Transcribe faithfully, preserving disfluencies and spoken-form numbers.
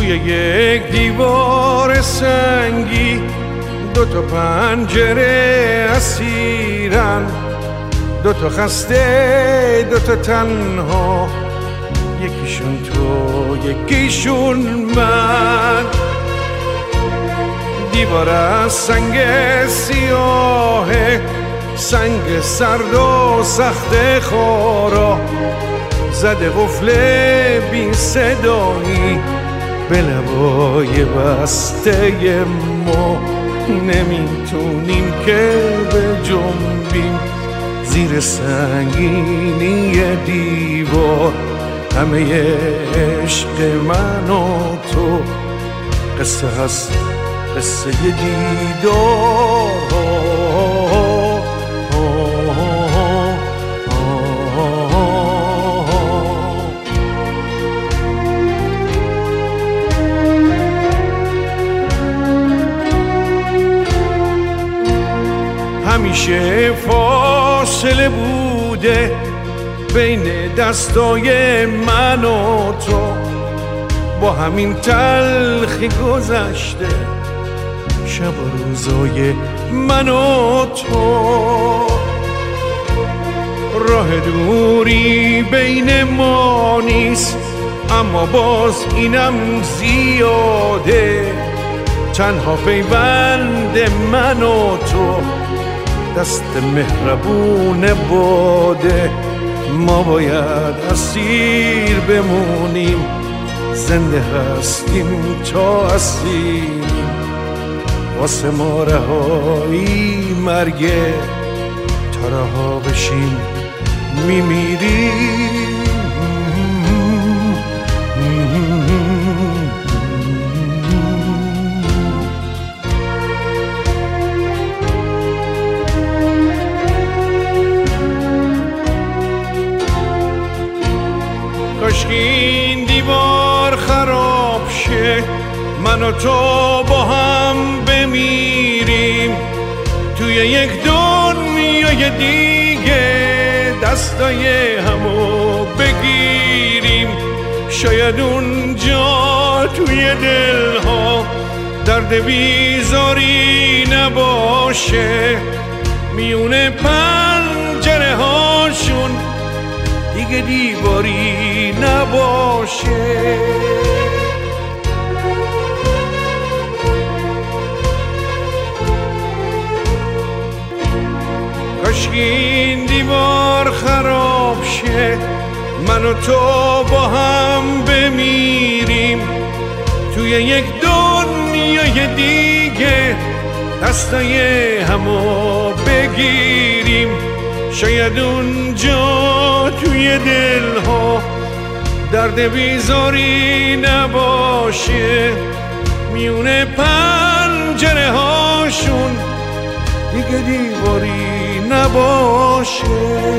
یک دیوار سنگی دو تا پنجره اسیرن، دو تا خسته دو تا تنها، یکیشون تو یکیشون من. دیوار از سنگ سیاهه، سنگ سرد و سخت خارا، زده قفل بی صدایی به لبای بسته ما. نمیتونیم که بجنبیم زیر سنگینی دیوار، همه عشق من و تو قصه هست، قصه دیدار. همیشه فاصله بوده بین دستای من و تو، با همین تلخی گذشته شب و روزای من و تو. راه دوری بین ما نیست، اما باز اینم زیاده. تنها پیوند من و تو دست مهربون باده. ما باید اسیر بمونیم، زنده هستیم تا اسیریم. واسه ما رهایی مرگه، تا رها بشیم میمیریم. کاشکی این دیوار خراب شه، من و تو با هم بمیریم توی یک دنیای دیگه، دستای همو بگیریم. شاید اونجا توی دلها درد بیزاری نباشه، میونه پنجره هاشون دیگه دیواری نباشه. کاشکی این دیوار خراب شه، من و تو با هم بمیریم توی یک دنیای دیگه، دستای همو بگیریم. شاید اونجا توی دلها درد بیزاری نباشه، میونه پنجره هاشون دیگه دیواری نباشه.